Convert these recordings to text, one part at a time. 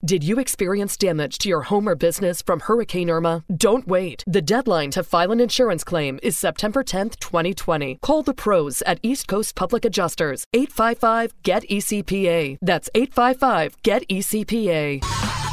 Did you experience damage to your home or business from Hurricane Irma? Don't wait. The deadline to file an insurance claim is September 10th, 2020. Call the pros at East Coast Public Adjusters. 855-GET-ECPA. That's 855-GET-ECPA.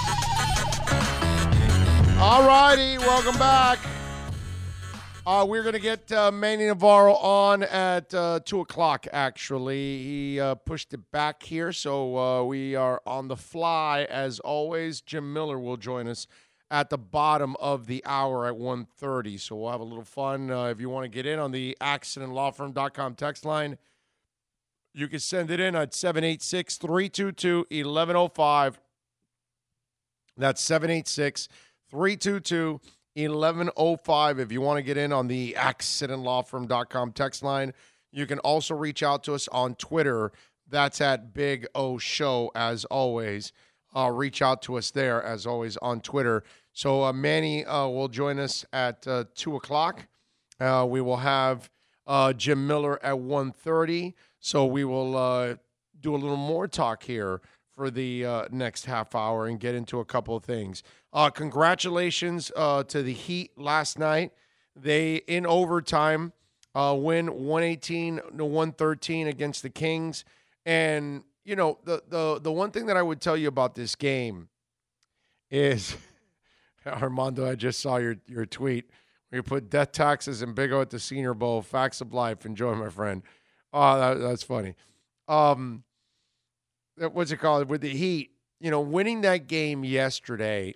All righty, welcome back. We're going to get Manny Navarro on at 2 o'clock, actually. He pushed it back here, so we are on the fly, as always. Jim Miller will join us at the bottom of the hour at 1:30, so we'll have a little fun. If you want to get in on the accidentlawfirm.com text line, you can send it in at 786-322-1105. That's 786-322-1105 if you want to get in on the accidentlawfirm.com text line. You can also reach out to us on Twitter. That's at Big O Show, as always. Reach out to us there, as always, on Twitter. So Manny will join us at 2 o'clock. We will have Jim Miller at 1:30. So we will do a little more talk here for the next half hour and get into a couple of things. Congratulations to the Heat last night. They, in overtime, win 118-113 against the Kings. And, you know, the one thing that I would tell you about this game is, Armando, I just saw your tweet where you put death taxes and Big O at the Senior Bowl. Facts of life. Enjoy, my friend. Oh, that's funny. What's it called? With the Heat, you know, winning that game yesterday,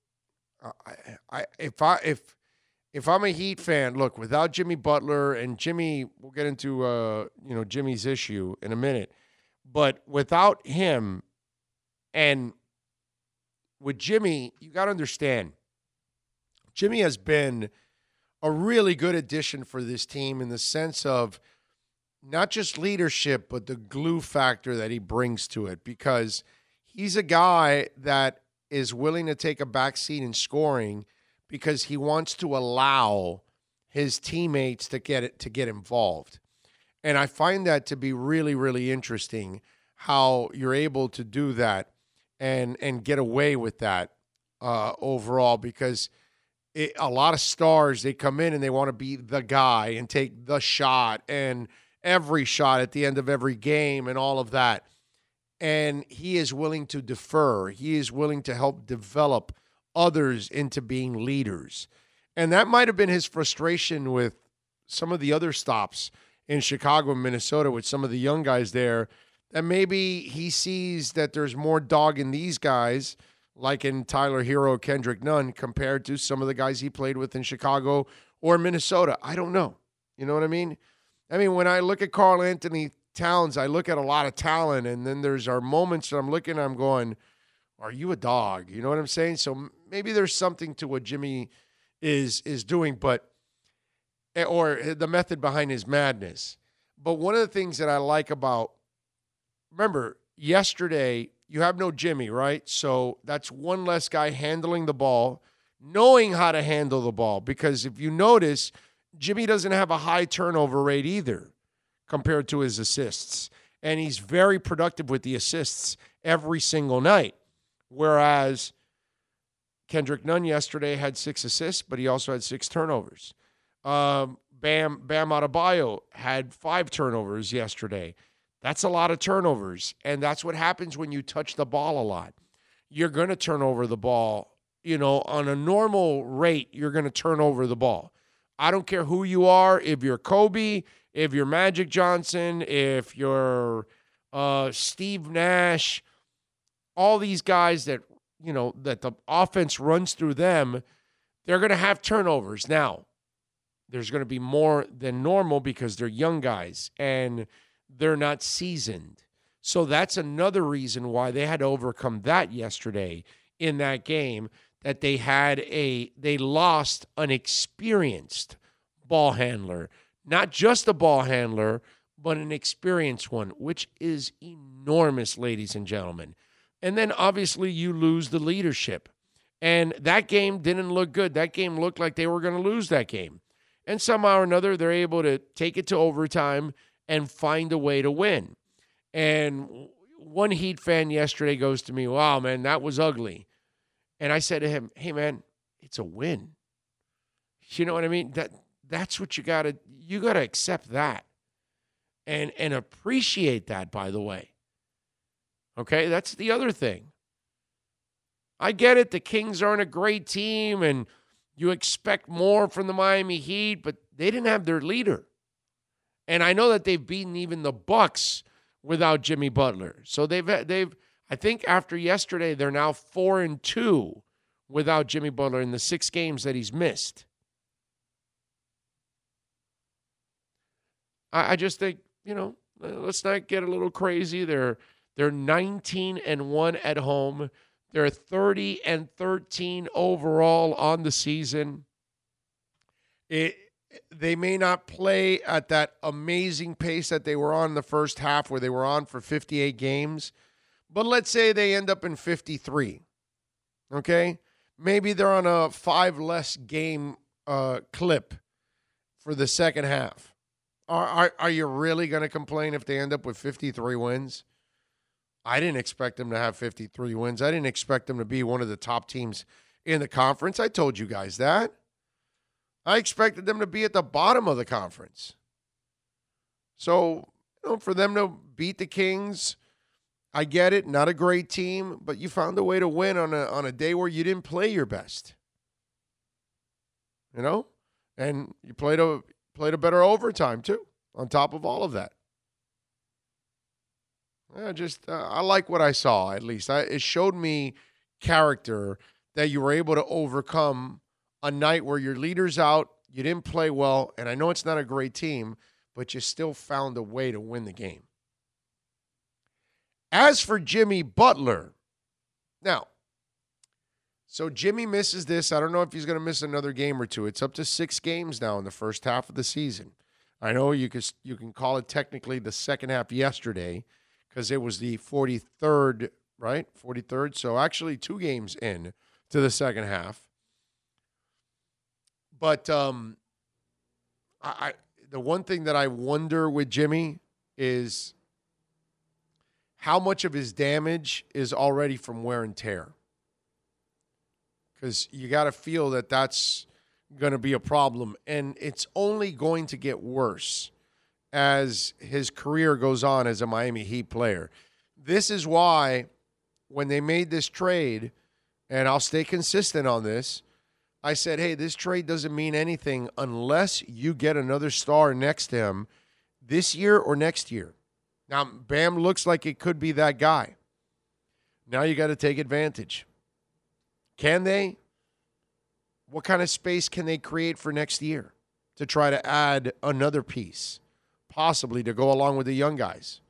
if I'm a Heat fan, look, without Jimmy Butler, and Jimmy, we'll get into Jimmy's issue in a minute, but without him and with Jimmy, you got to understand, Jimmy has been a really good addition for this team in the sense of not just leadership, but the glue factor that he brings to it, because he's a guy that is willing to take a backseat in scoring because he wants to allow his teammates to get involved. And I find that to be really, really interesting, how you're able to do that and get away with that overall, because a lot of stars, they come in and they want to be the guy and take the shot and every shot at the end of every game and all of that. And he is willing to defer. He is willing to help develop others into being leaders. And that might have been his frustration with some of the other stops in Chicago and Minnesota with some of the young guys there, that maybe he sees that there's more dog in these guys, like in Tyler Hero, Kendrick Nunn, compared to some of the guys he played with in Chicago or Minnesota. I don't know. You know what I mean? I mean, when I look at Karl Anthony Towns, I look at a lot of talent, and then there's our moments that I'm looking and I'm going, are you a dog? You know what I'm saying? So maybe there's something to what Jimmy is doing, or the method behind his madness. But one of the things that I like about, remember, yesterday, you have no Jimmy, right? So that's one less guy handling the ball, knowing how to handle the ball. Because if you notice, Jimmy doesn't have a high turnover rate either compared to his assists. And he's very productive with the assists every single night. Whereas Kendrick Nunn yesterday had 6 assists, but he also had 6 turnovers. Bam Adebayo had 5 turnovers yesterday. That's a lot of turnovers, and that's what happens when you touch the ball a lot. You're going to turn over the ball. You know, on a normal rate, you're going to turn over the ball. I don't care who you are, if you're Kobe, if you're Magic Johnson, if you're Steve Nash, all these guys that, you know, that the offense runs through them, they're going to have turnovers. Now, there's going to be more than normal because they're young guys and they're not seasoned. So that's another reason why they had to overcome that yesterday in that game, that they lost an experienced ball handler. Not just a ball handler, but an experienced one, which is enormous, ladies and gentlemen. And then obviously you lose the leadership. And that game didn't look good. That game looked like they were going to lose that game. And somehow or another, they're able to take it to overtime and find a way to win. And one Heat fan yesterday goes to me, wow, man, that was ugly. And I said to him, hey, man, it's a win. You know what I mean? That's what you gotta accept that. And appreciate that, by the way. Okay, that's the other thing. I get it, the Kings aren't a great team, and you expect more from the Miami Heat, but they didn't have their leader. And I know that they've beaten even the Bucks without Jimmy Butler. So they've I think after yesterday, they're now 4-2 without Jimmy Butler in the 6 games that he's missed. I just think, let's not get a little crazy. They're 19-1 at home. They're 30-13 overall on the season. They may not play at that amazing pace that they were on in the first half, where they were on for 58 games. But let's say they end up in 53. Okay? Maybe they're on a 5 less game clip for the second half. Are you really going to complain if they end up with 53 wins? I didn't expect them to have 53 wins. I didn't expect them to be one of the top teams in the conference. I told you guys that. I expected them to be at the bottom of the conference. So, for them to beat the Kings, I get it. Not a great team, but you found a way to win on a day where you didn't play your best. And you played a better overtime too, on top of all of that. I like what I saw, at least. It showed me character, that you were able to overcome a night where your leader's out, you didn't play well, and I know it's not a great team, but you still found a way to win the game. As for Jimmy Butler, now, so Jimmy misses this. I don't know if he's going to miss another game or two. It's up to 6 games now in the first half of the season. I know you can call it technically the second half yesterday, because it was the 43rd, right? 43rd. So actually 2 games in to the second half. But the one thing that I wonder with Jimmy is how much of his damage is already from wear and tear. Because you got to feel that that's going to be a problem. And it's only going to get worse as his career goes on as a Miami Heat player. This is why when they made this trade, and I'll stay consistent on this, I said, hey, this trade doesn't mean anything unless you get another star next to him this year or next year. Now, Bam looks like it could be that guy. Now you got to take advantage. Can they? What kind of space can they create for next year to try to add another piece, possibly to go along with the young guys?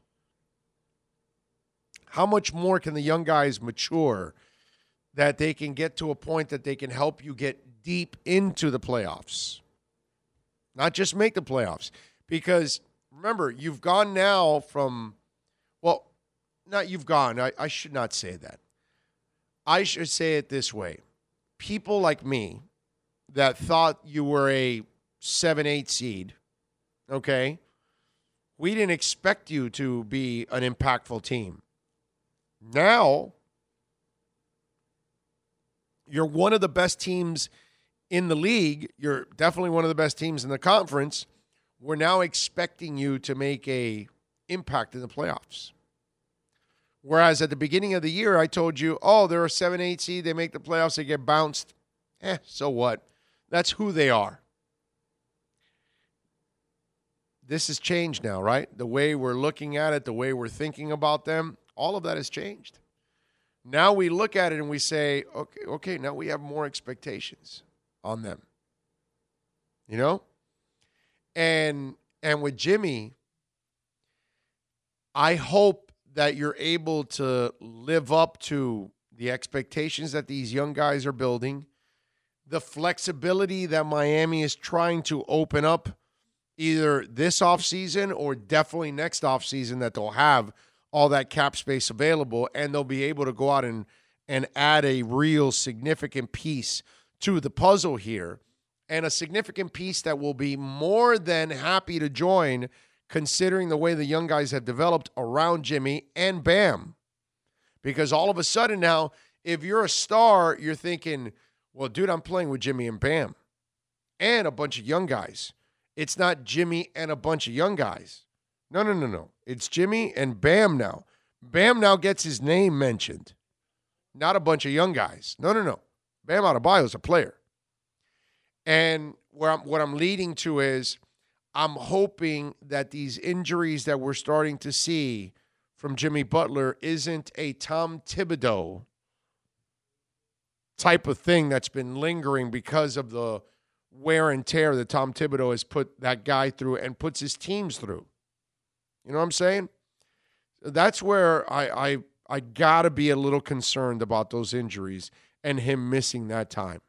How much more can the young guys mature that they can get to a point that they can help you get deep into the playoffs? Not just make the playoffs. Because, remember, you've gone now from, well, not you've gone. I should not say that. I should say it this way. People like me that thought you were a 7-8 seed, okay, we didn't expect you to be an impactful team. Now, you're one of the best teams in the league. You're definitely one of the best teams in the conference. We're now expecting you to make a impact in the playoffs. Whereas at the beginning of the year, I told you, oh, they're a 7-8 seed. They make the playoffs. They get bounced. So what? That's who they are. This has changed now, right? The way we're looking at it, the way we're thinking about them, all of that has changed. Now we look at it and we say, okay, now we have more expectations on them. You know? And with Jimmy, I hope that you're able to live up to the expectations that these young guys are building, the flexibility that Miami is trying to open up either this offseason or definitely next offseason, that they'll have all that cap space available and they'll be able to go out and add a real significant piece to the puzzle here, and a significant piece that will be more than happy to join considering the way the young guys have developed around Jimmy and Bam. Because all of a sudden now, if you're a star, you're thinking, well, dude, I'm playing with Jimmy and Bam and a bunch of young guys. It's not Jimmy and a bunch of young guys. No. It's Jimmy and Bam now. Bam now gets his name mentioned, not a bunch of young guys. No. Bam Adebayo is a player. And what I'm leading to is I'm hoping that these injuries that we're starting to see from Jimmy Butler isn't a Tom Thibodeau type of thing that's been lingering because of the wear and tear that Tom Thibodeau has put that guy through and puts his teams through. You know what I'm saying? That's where I got to be a little concerned about those injuries and him missing that time.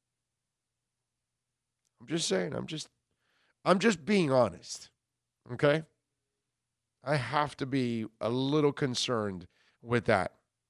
I'm just saying. I'm just being honest. Okay? I have to be a little concerned with that.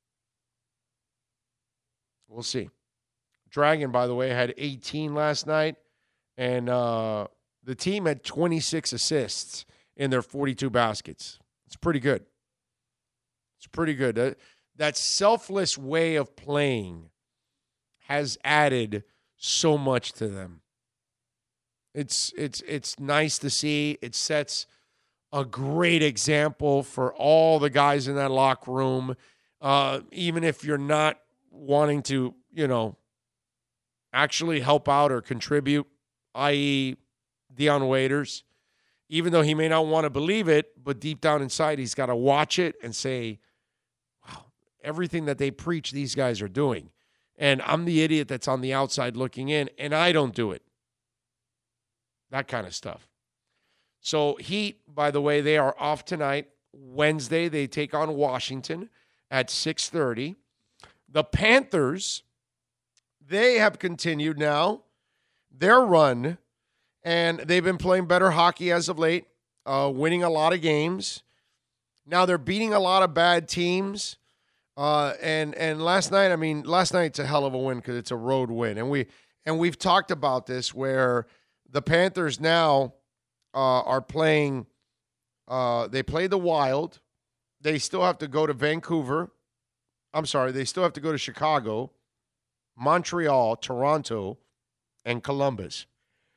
We'll see. Dragon, by the way, had 18 last night, and the team had 26 assists in their 42 baskets. It's pretty good. It's pretty good. That selfless way of playing has added so much to them. It's nice to see. It sets a great example for all the guys in that locker room. Even if you're not wanting to, actually help out or contribute, i.e. Dion Waiters, even though he may not want to believe it, but deep down inside, he's got to watch it and say, wow, everything that they preach, these guys are doing. And I'm the idiot that's on the outside looking in, and I don't do it. That kind of stuff. So Heat, by the way, they are off tonight. Wednesday, they take on Washington at 6:30. The Panthers, they have continued now their run, and they've been playing better hockey as of late, winning a lot of games. Now they're beating a lot of bad teams. And last night's a hell of a win because it's a road win. And we've talked about this where the Panthers now are playing. They play the Wild. They still have to go to Vancouver. I'm sorry, they still have to go to Chicago, Montreal, Toronto, and Columbus.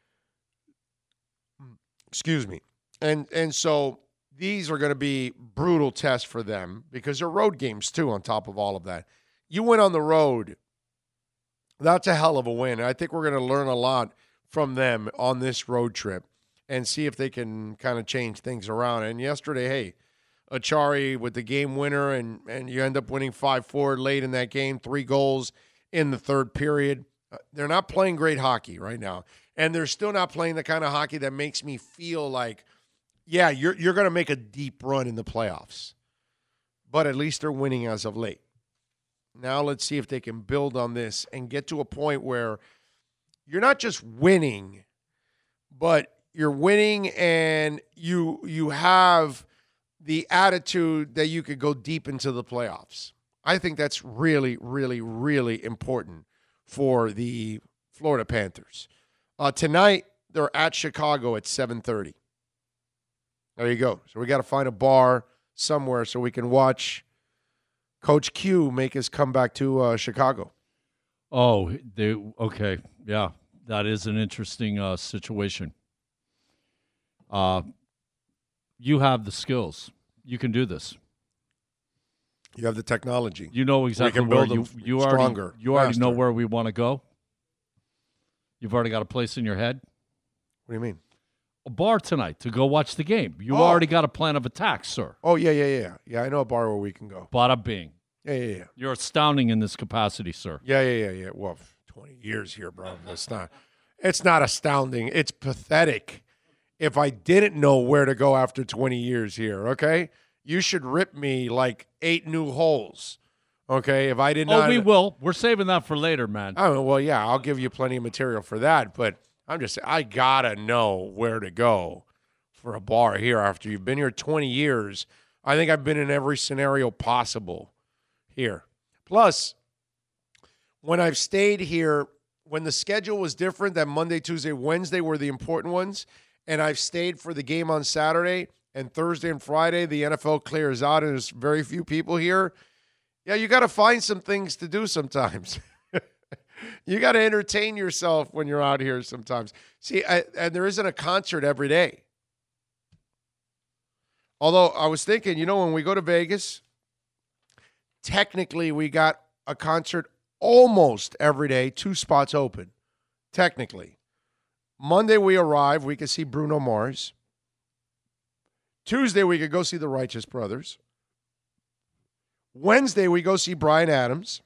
Excuse me. And so these are going to be brutal tests for them because they're road games too on top of all of that. You went on the road. That's a hell of a win. I think we're going to learn a lot from them on this road trip and see if they can kind of change things around. And yesterday, hey, Achari with the game winner, and you end up winning 5-4 late in that game, 3 goals in the third period. They're not playing great hockey right now, and they're still not playing the kind of hockey that makes me feel like, yeah, you're going to make a deep run in the playoffs. But at least they're winning as of late. Now let's see if they can build on this and get to a point where you're not just winning, but you're winning and you have the attitude that you could go deep into the playoffs. I think that's really, really, really important for the Florida Panthers. Tonight, they're at Chicago at 7:30. There you go. So we got to find a bar somewhere so we can watch Coach Q make his comeback to Chicago. Oh, okay. Yeah, that is an interesting situation. You have the skills. You can do this. You have the technology. You know exactly where you already know where we want to go. You've already got a place in your head. What do you mean? A bar tonight to go watch the game. You already got a plan of attack, sir. Oh, yeah. Yeah, I know a bar where we can go. Bada bing. Yeah. You're astounding in this capacity, sir. Yeah. Well, 20 years here, bro. It's not astounding. It's pathetic if I didn't know where to go after 20 years here, okay? You should rip me like 8 new holes, okay? If I did not. Oh, we will. We're saving that for later, man. Oh, well, yeah, I'll give you plenty of material for that, but I'm just saying, I got to know where to go for a bar here after you've been here 20 years. I think I've been in every scenario possible here. Plus, when I've stayed here, when the schedule was different, that Monday, Tuesday, Wednesday were the important ones, and I've stayed for the game on Saturday, and Thursday and Friday the NFL clears out and there's very few people here, yeah, you got to find some things to do sometimes. You got to entertain yourself when you're out here sometimes. See, and there isn't a concert every day. Although I was thinking, when we go to Vegas, technically we got a concert almost every day, 2 spots open, technically. Monday we arrive, we can see Bruno Mars. Tuesday we could go see the Righteous Brothers. Wednesday we go see Bryan Adams.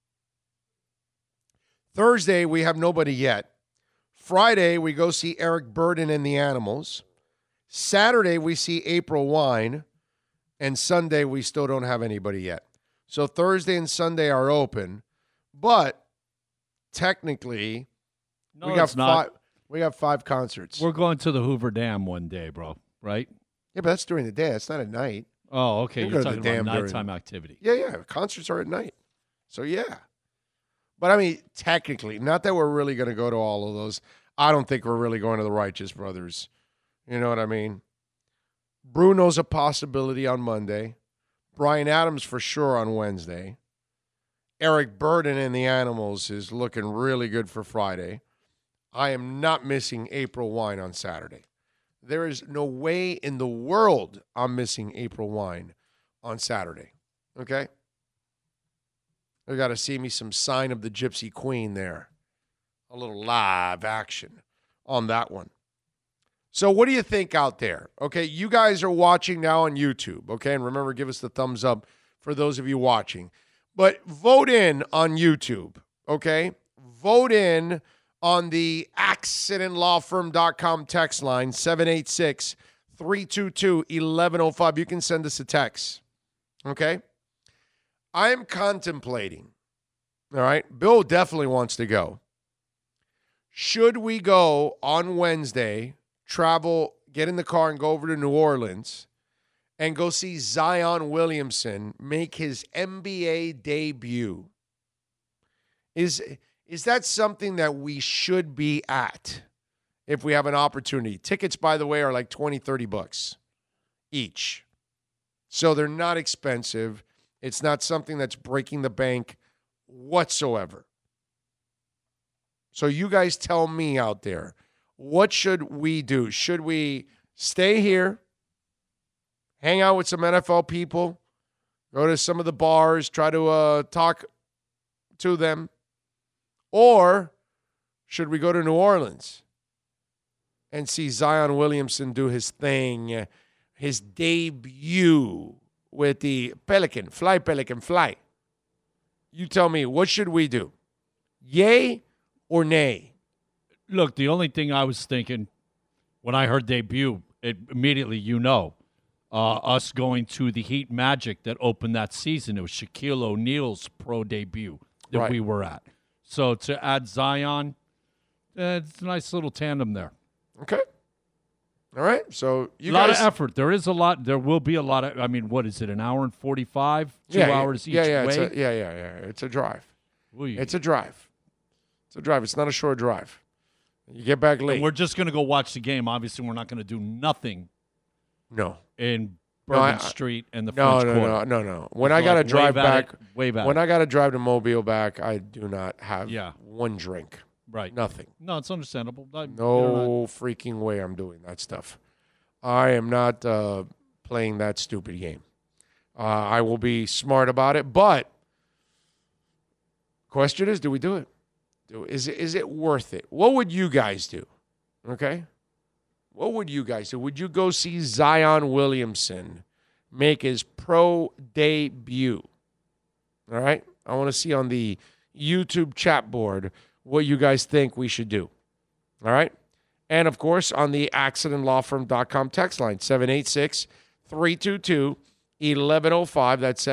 Thursday, we have nobody yet. Friday, we go see Eric Burdon and the Animals. Saturday, we see April Wine. And Sunday, we still don't have anybody yet. So Thursday and Sunday are open. But technically, we got 5 concerts. We're going to the Hoover Dam one day, bro, right? Yeah, but that's during the day. That's not at night. Oh, okay. You're talking about nighttime activity. Yeah. Concerts are at night. So, yeah. But, I mean, technically, not that we're really going to go to all of those. I don't think we're really going to the Righteous Brothers. You know what I mean? Bruno's a possibility on Monday. Bryan Adams for sure on Wednesday. Eric Burdon and the Animals is looking really good for Friday. I am not missing April Wine on Saturday. There is no way in the world I'm missing April Wine on Saturday. Okay? I got to see me some Sign of the Gypsy Queen there. A little live action on that one. So what do you think out there? Okay, you guys are watching now on YouTube, okay? And remember, give us the thumbs up for those of you watching. But vote in on YouTube, okay? Vote in on the accidentlawfirm.com text line, 786-322-1105. You can send us a text, okay? I'm contemplating, all right? Bill definitely wants to go. Should we go on Wednesday, travel, get in the car and go over to New Orleans and go see Zion Williamson make his NBA debut? Is that something that we should be at if we have an opportunity? Tickets, by the way, are like $20, $30 each. So they're not expensive. It's not something that's breaking the bank whatsoever. So you guys tell me out there, what should we do? Should we stay here, hang out with some NFL people, go to some of the bars, try to talk to them? Or should we go to New Orleans and see Zion Williamson do his thing, his debut with the Pelican, fly. You tell me, what should we do? Yay or nay? Look, the only thing I was thinking when I heard debut, it immediately, us going to the Heat Magic that opened that season. It was Shaquille O'Neal's pro debut that we were at. So to add Zion, it's a nice little tandem there. Okay. All right, so a lot of effort. There is a lot. There will be a lot of. I mean, what is it? An hour and 45, 2 hours each way. It's a drive. It's a drive. It's not a short drive. You get back late. And we're just going to go watch the game. Obviously, we're not going to do nothing. No. In Bourbon Street and the French Quarter. No. When I got to drive back, when I got to drive to Mobile back, I do not have one drink. Right. Nothing. No, it's understandable. No freaking way I'm doing that stuff. I am not playing that stupid game. I will be smart about it, but question is, do we do it? Is it worth it? What would you guys do? Okay? What would you guys do? Would you go see Zion Williamson make his pro debut? All right? I want to see on the YouTube chat board what you guys think we should do. All right? And, of course, on the accidentlawfirm.com text line, 786-322-1105. That's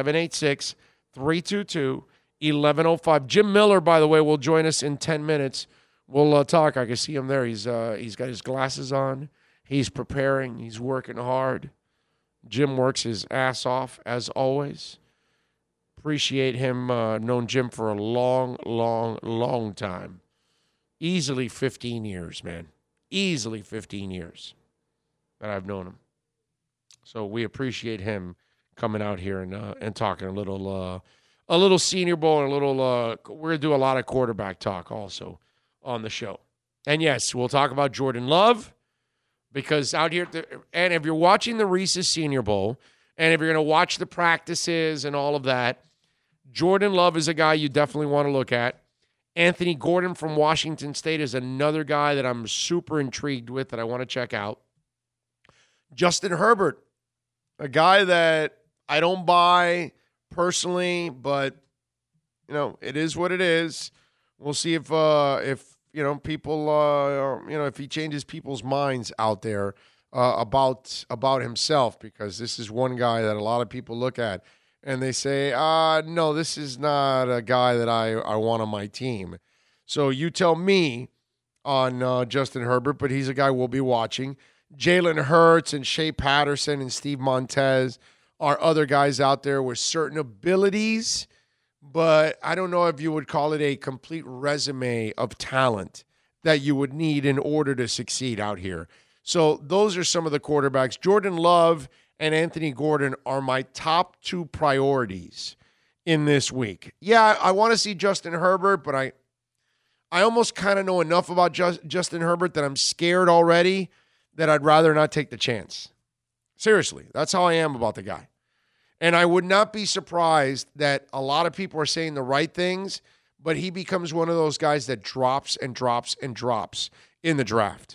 786-322-1105. Jim Miller, by the way, will join us in 10 minutes. We'll talk. I can see him there. He's got his glasses on. He's preparing. He's working hard. Jim works his ass off, as always. Appreciate him. Known Jim for a long, long, long time. Easily 15 years, man. Easily 15 years that I've known him. So we appreciate him coming out here and talking a little Senior Bowl and a little. We're gonna do a lot of quarterback talk also on the show. And yes, we'll talk about Jordan Love because out here, and if you're watching the Reese's Senior Bowl, and if you're gonna watch the practices and all of that, Jordan Love is a guy you definitely want to look at. Anthony Gordon from Washington State is another guy that I'm super intrigued with that I want to check out. Justin Herbert, a guy that I don't buy personally, but it is what it is. We'll see if people if he changes people's minds out there about himself, because this is one guy that a lot of people look at and they say, no, this is not a guy that I want on my team. So you tell me on Justin Herbert, but he's a guy we'll be watching. Jalen Hurts and Shea Patterson and Steve Montez are other guys out there with certain abilities, but I don't know if you would call it a complete resume of talent that you would need in order to succeed out here. So those are some of the quarterbacks. Jordan Love and Anthony Gordon are my top two priorities in this week. Yeah, I want to see Justin Herbert, but I almost kind of know enough about Justin Herbert that I'm scared already that I'd rather not take the chance. Seriously, that's how I am about the guy. And I would not be surprised that a lot of people are saying the right things, but he becomes one of those guys that drops and drops and drops in the draft.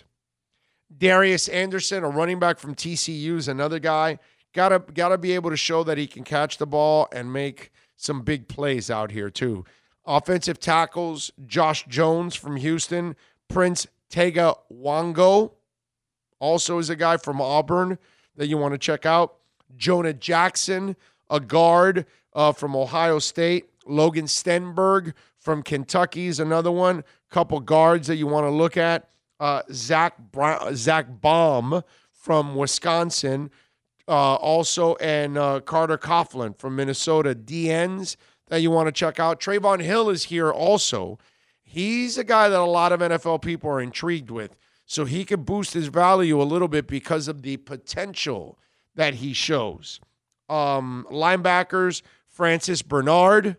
Darius Anderson, a running back from TCU, is another guy. Gotta be able to show that he can catch the ball and make some big plays out here too. Offensive tackles, Josh Jones from Houston. Prince Tega Wango also is a guy from Auburn that you want to check out. Jonah Jackson, a guard from Ohio State. Logan Stenberg from Kentucky is another one. Couple guards that you want to look at. Zach Baum from Wisconsin, also, and Carter Coughlin from Minnesota. DNs that you want to check out. Trayvon Hill is here also. He's a guy that a lot of NFL people are intrigued with, so he could boost his value a little bit because of the potential that he shows. Linebackers, Francis Bernard.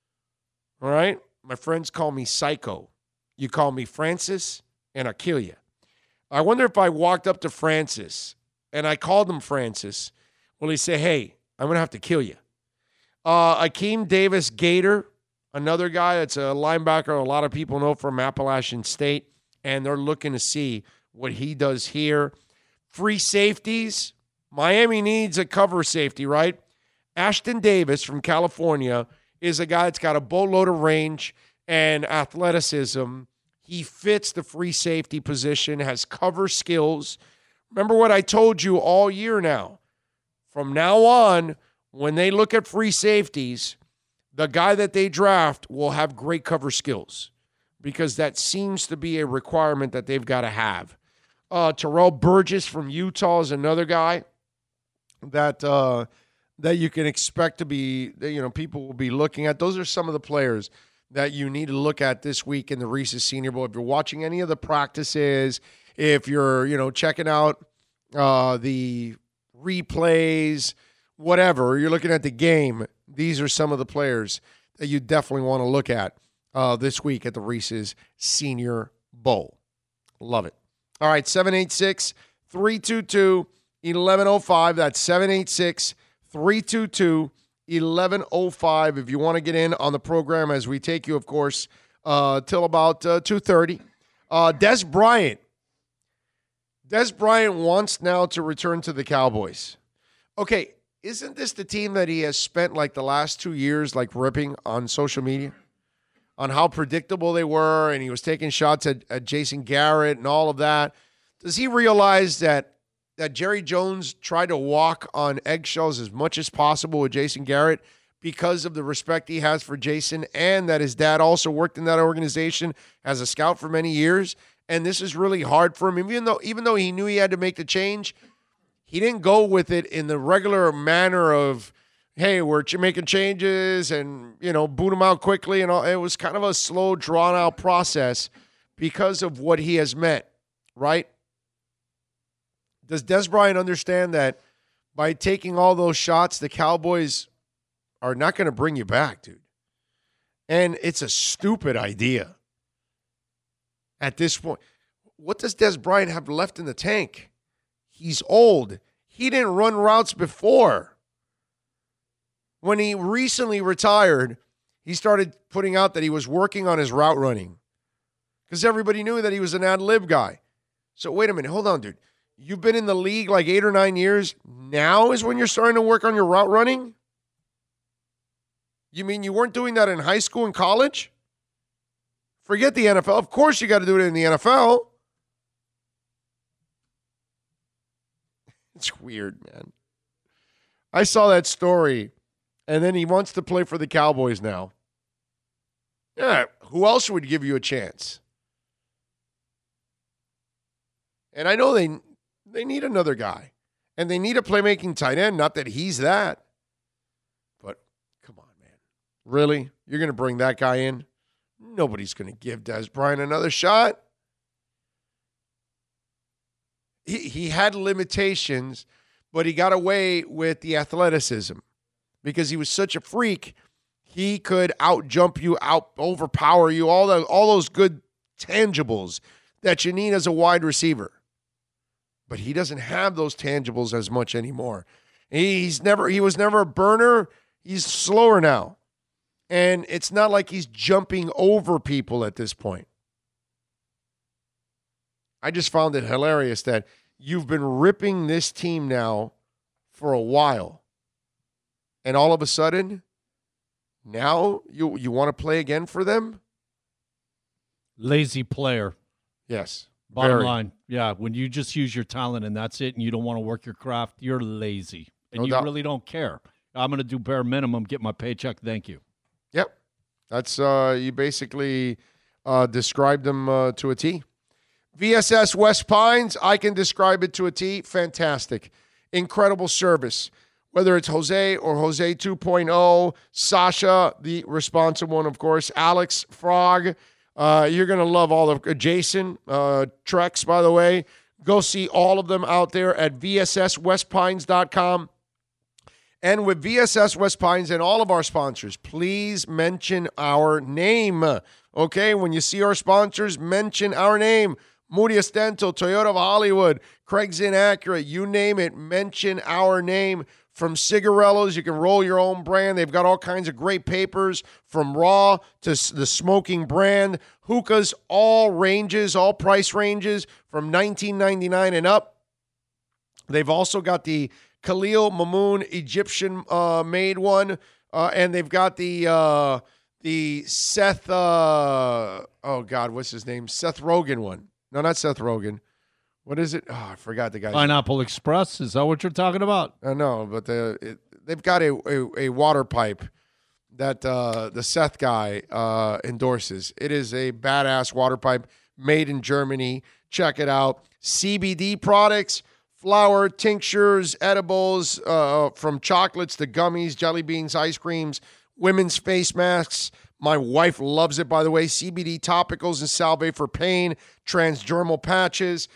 All right? My friends call me Psycho. You call me Francis, and I'll kill you. I wonder if I walked up to Francis and I called him Francis, will he say, hey, I'm going to have to kill you? Akeem Davis Gator, another guy that's a linebacker a lot of people know from Appalachian State, and they're looking to see what he does here. Free safeties. Miami needs a cover safety, right? Ashton Davis from California is a guy that's got a boatload of range and athleticism. He fits the free safety position, has cover skills. Remember what I told you all year now. From now on, when they look at free safeties, the guy that they draft will have great cover skills because that seems to be a requirement that they've got to have. Terrell Burgess from Utah is another guy that you can expect to be, people will be looking at. Those are some of the players that you need to look at this week in the Reese's Senior Bowl. If you're watching any of the practices, if you're, checking out the replays, whatever, you're looking at the game, these are some of the players that you definitely want to look at this week at the Reese's Senior Bowl. Love it. All right, 786-322-1105. That's 786-322-1105 if you want to get in on the program as we take you, of course, till about 2:30. Des Bryant. Des Bryant wants now to return to the Cowboys. Okay, isn't this the team that he has spent like the last 2 years like ripping on social media? On how predictable they were, and he was taking shots at Jason Garrett and all of that. Does he realize that Jerry Jones tried to walk on eggshells as much as possible with Jason Garrett because of the respect he has for Jason, and that his dad also worked in that organization as a scout for many years? And this is really hard for him. Even though he knew he had to make the change, he didn't go with it in the regular manner of, hey, we're making changes and, boot him out quickly. And all. It was kind of a slow, drawn-out process because of what he has meant, right? Does Des Bryant understand that by taking all those shots, the Cowboys are not going to bring you back, dude. And it's a stupid idea at this point. What does Des Bryant have left in the tank? He's old. He didn't run routes before. When he recently retired, he started putting out that he was working on his route running because everybody knew that he was an ad-lib guy. So wait a minute. Hold on, dude. You've been in the league like 8 or 9 years. Now is when you're starting to work on your route running? You mean you weren't doing that in high school and college? Forget the NFL. Of course you got to do it in the NFL. It's weird, man. I saw that story, and then he wants to play for the Cowboys now. Yeah, who else would give you a chance? And I know they need another guy, and they need a playmaking tight end. Not that he's that, but come on, man. Really? You're going to bring that guy in? Nobody's going to give Des Bryant another shot. He had limitations, but he got away with the athleticism because he was such a freak. He could out-jump you, overpower you, all those good tangibles that you need as a wide receiver. But he doesn't have those tangibles as much anymore. He was never a burner. He's slower now. And it's not like he's jumping over people at this point. I just found it hilarious that you've been ripping this team now for a while. And all of a sudden, now you want to play again for them? Lazy player. Yes. Bottom line. Yeah, when you just use your talent and that's it and you don't want to work your craft, you're lazy. And you really don't care. I'm going to do bare minimum, get my paycheck, thank you. Yep. That's, you basically described them to a T. VSS West Pines, I can describe it to a T. Fantastic. Incredible service. Whether it's Jose or Jose 2.0, Sasha, the responsive one, of course, Alex, Frog. You're going to love all of Jason, Trex, by the way. Go see all of them out there at VSSWestPines.com. And with VSS West Pines and all of our sponsors, please mention our name. Okay, when you see our sponsors, mention our name. Moody Dental, Toyota of Hollywood, Craig's Inn Acura, you name it, mention our name. From Cigarellos, you can roll your own brand. They've got all kinds of great papers from raw to the smoking brand. Hookahs, all ranges, all price ranges from $19.99 and up. They've also got the Khalil Mamoon Egyptian made one, and they've got the Seth, what's his name? Seth Rogen one. No, not Seth Rogen. What is it? Oh, I forgot the guy's Pineapple Express. Is that what you're talking about? I know, but they've got a water pipe that the Seth guy endorses. It is a badass water pipe made in Germany. Check it out. CBD products, flour, tinctures, edibles, from chocolates to gummies, jelly beans, ice creams, women's face masks. My wife loves it, by the way. CBD topicals and salve for pain, transdermal patches.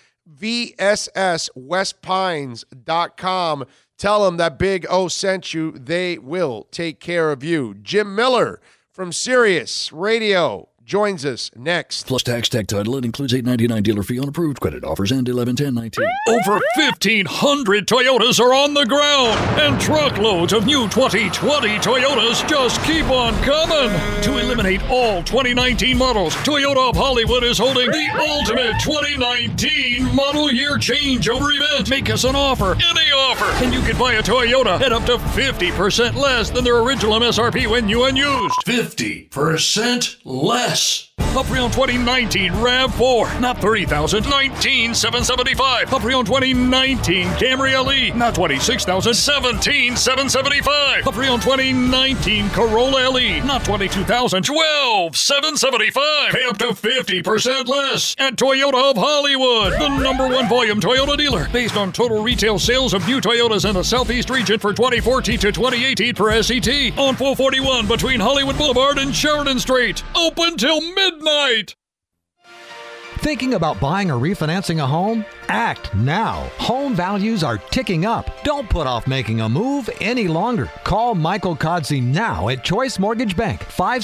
VSSWestPines.com. Tell them that Big O sent you. They will take care of you. Jim Miller from Sirius Radio joins us next. Plus tax, tech title. It includes $8.99 dealer fee on approved credit offers and 11/10/19. Over 1,500 Toyotas are on the ground, and truckloads of new 2020 Toyotas just keep on coming. To eliminate all 2019 models, Toyota of Hollywood is holding the ultimate 2019 model year changeover event. Make us an offer, any offer, and you can buy a Toyota at up to 50% less than their original MSRP when new and used. 50% less. A pre-owned 2019 RAV4, not $30,000, $19,775. A pre-owned 2019 Camry LE, not $26,000, $17,775. A pre-owned 2019 Corolla LE, not $22,000, $12,775. Pay up to 50% less at Toyota of Hollywood, the #1 volume Toyota dealer, based on total retail sales of new Toyotas in the Southeast region for 2014 to 2018 per SCT, on 441 between Hollywood Boulevard and Sheridan Street. Open till midnight. Thinking about buying or refinancing a home? Act now. Home values are ticking up. Don't put off making a move any longer. Call Michael Kodzie now at Choice Mortgage Bank,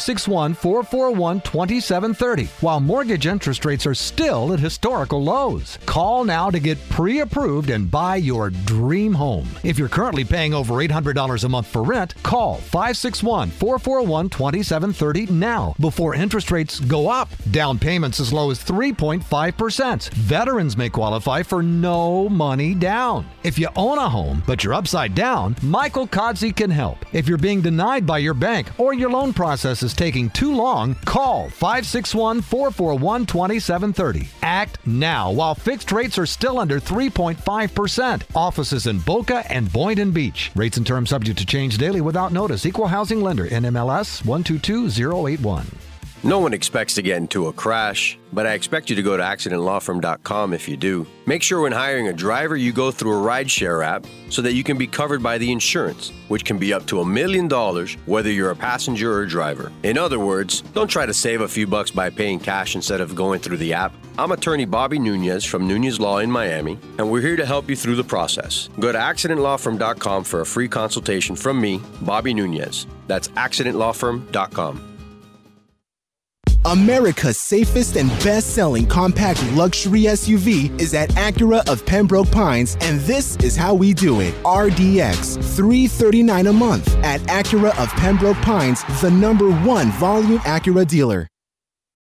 561-441-2730, while mortgage interest rates are still at historical lows. Call now to get pre-approved and buy your dream home. If you're currently paying over $800 a month for rent, call 561-441-2730 now before interest rates go up. Down payments as low as 3.5%. Veterans may qualify for no money down. If you own a home, but you're upside down, Michael Kodzie can help. If you're being denied by your bank or your loan process is taking too long, call 561-441-2730. Act now while fixed rates are still under 3.5%. Offices in Boca and Boynton Beach. Rates and terms subject to change daily without notice. Equal housing lender. NMLS 122081. No one expects to get into a crash, but I expect you to go to accidentlawfirm.com if you do. Make sure when hiring a driver, you go through a rideshare app so that you can be covered by the insurance, which can be up to $1 million whether you're a passenger or a driver. In other words, don't try to save a few bucks by paying cash instead of going through the app. I'm attorney Bobby Nunez from Nunez Law in Miami, and we're here to help you through the process. Go to accidentlawfirm.com for a free consultation from me, Bobby Nunez. That's accidentlawfirm.com. America's safest and best-selling compact luxury SUV is at Acura of Pembroke Pines, and this is how we do it. RDX, $339 a month at Acura of Pembroke Pines, the #1 volume Acura dealer.